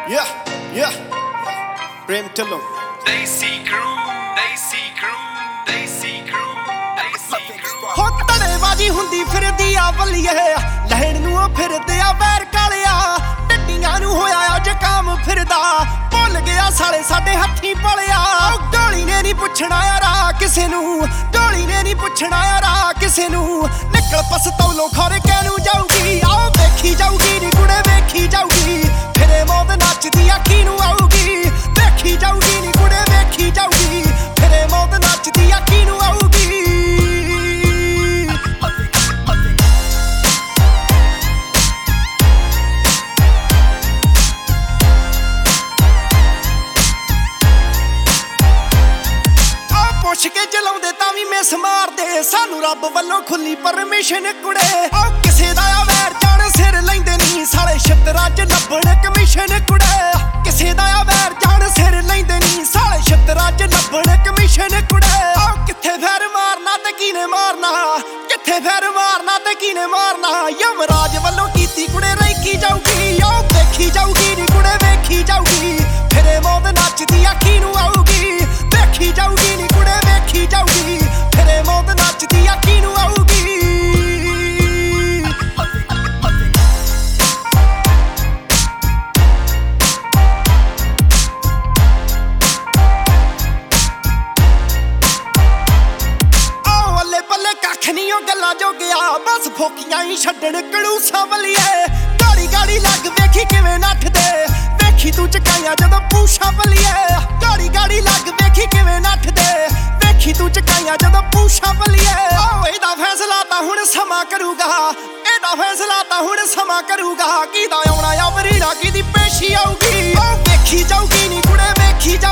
Yeah, yeah. Prem Tillo. Desi crew, Desi crew, Desi crew, Desi crew. ਹੋ ਤੜੇਬਾਜੀ ਹੁੰਦੀ ਫਿਰਦੀ ਆ ਬੱਲੀਏ ਲਹਿਣ ਨੂੰ ਫਿਰਦੇ ਆ ਵੈਰ ਕਾਲਿਆ ਟੱਟੀਆਂ ਨੂੰ ਹੋਇਆ ਆ ਜ਼ੁਕਾਮ ਫਿਰਦਾ ਭੁੱਲ ਗਿਆ ਸਾਲੇ ਸਾਡੇ ਹੱਥੀਂ ਪਲਿਆ ਗੋਲੀ ਨੇ ਨਹੀਂ ਪੁੱਛਣਾ ਯਾਰਾ ਕਿਸੇ ਨੂੰ ਗੋਲੀ ਨੇ ਨਹੀਂ ਪੁੱਛਣਾ ਯਾਰਾ ਕਿਸੇ ਨੂੰ ਨਿਕਲ ਪਸਤੌਲੋਂ ਖੋਰੇ ਕਹਿਨੂੰ ਜਾਊਗੀ ਆਓ ਵੇਖੀ ਜਾਊਗੀ ਨੀ ਕੁੜੇ ਵੇਖੀ ਜਾਊਗੀ ਫਿਰੇ ਮੌਤ ਨੱਚਦੀ ਅੱਖੀ ਨੂੰ ਆਊਗੀ ਵੇਖੀ ਜਾਊਗੀ ਨੀ ਕੁੜੇ ਵੇਖੀ ਜਾਊਗੀ ਫਿਰੇ ਮੌਤ ਨੱਚਦੀ ਅੱਖੀ ਨੂੰ ਆਊਗੀ ਪੁੱਛ ਕੇ ਚਲਾਉਂਦੇ ਤਾਂ ਵੀ ਮਿਸ ਮਾਰਦੇ ਸਾਨੂੰ ਰੱਬ ਵੱਲੋਂ ਖੁੱਲੀ ਪਰਮਿਸ਼ਨ ਕੁੜੇ ਉਹ ਕਿਸੇ ਦਾ ਆ ਵੈਰ ਜਾਣ ਸਿਰ ਲੈਂਦੇ ਨਹੀਂ ਸਾਲੇ ਛਤਰਾਂ 'ਚ ਲੱਭਣ ਕਮਿਸ਼ਨ ਕੁੜੇ ਕਿਸੇ ਦਾ ਆ ਵੈਰ ਜਾਣ ਸਿਰ ਲੈਂਦੇ ਨਹੀਂ ਸਾਲੇ ਛਤਰਾਂ 'ਚ ਲੱਭਣ ਕਮਿਸ਼ਨ ਕੁੜੇ ਉਹ ਕਿੱਥੇ ਫੈਰ ਮਾਰਨਾ ਤੇ ਕਿਨੇ ਮਾਰਨਾ ਕਿੱਥੇ ਫੈਰ ਮਾਰਨਾ ਤੇ ਕਿਨੇ ਮਾਰਨਾ ਯਮਰਾਜ ਵੱਲੋਂ ਕੀਤੀ ਕੁੜੇ ਰੈਕੀ ਜਾਊਗੀ ਉਹ ਦੇਖੀ ਜਾਊਗੀ ਨੀ ਕੁੜੇ ਵੇਖੀ ਜਾਊਗੀ ਫਿਰੇ ਮੌਤ ਨੱਚਦੀ ਅੱਖੀ ਨੂੰ ਆਊਗੀ ਵੇਖੀ ਜਾਊਗੀ ਨੀ ਕੁੜੇ ਵੇਖੀ ਜਾਊਗੀ ਫਿਰੇ ਮੌਤ ਨੱਚਦੀ ਅੱਖੀ ਨੂੰ ਆਊਗੀ ਆਹ ਅੱਲੇ ਪੱਲੇ ਕੱਖ ਨਹੀਂ ਉਹ ਗੱਲਾਂ ਜੋ ਗਿਆ ਬਸ ਫੋਕੀਆਂ ਹੀ ਛੱਡਣ ਕਲੂਸਾਂ ਵੱਲੀਏ ਗਾੜੀ ਗਾੜੀ ਲੱਗ ਵੇਖੀ ਕਿਵੇਂ ਨੱਠਦੇ ਵੇਖੀ ਤੂੰ ਚਕਾਈਆਂ ਜਦੋਂ ਪੂਛਾਂ ਵੱਲੀਏ ਗਾੜੀ ਗਾੜੀ ਲੱਗ ਵੇਖੀ ਕਿਵੇਂ ਨੱਠਦੇ ਵੇਖੀ ਤੂੰ ਚਕਾਈਆਂ ਜਦੋਂ ਪੂਛਾਂ ਵੱਲੀਏ ਓ ਇਹਦਾ ਫੈਸਲਾ ਤਾਂ ਹੁਣ ਸਮਾਂ ਕਰੂਗਾ ਇਹਦਾ ਫੈਸਲਾ ਤਾਂ ਹੁਣ ਸਮਾਂ ਕਰੂਗਾ ਕਿਹਦਾ ਆਉਣਾ ਆ ਵਰੀੜਾ ਕਿਹਦੀ ਪੇਸ਼ੀ ਆਊਗੀ ਓ ਵੇਖੀ ਜਾਊਗੀ ਨੀ ਕੁੜੇ ਵੇਖੀ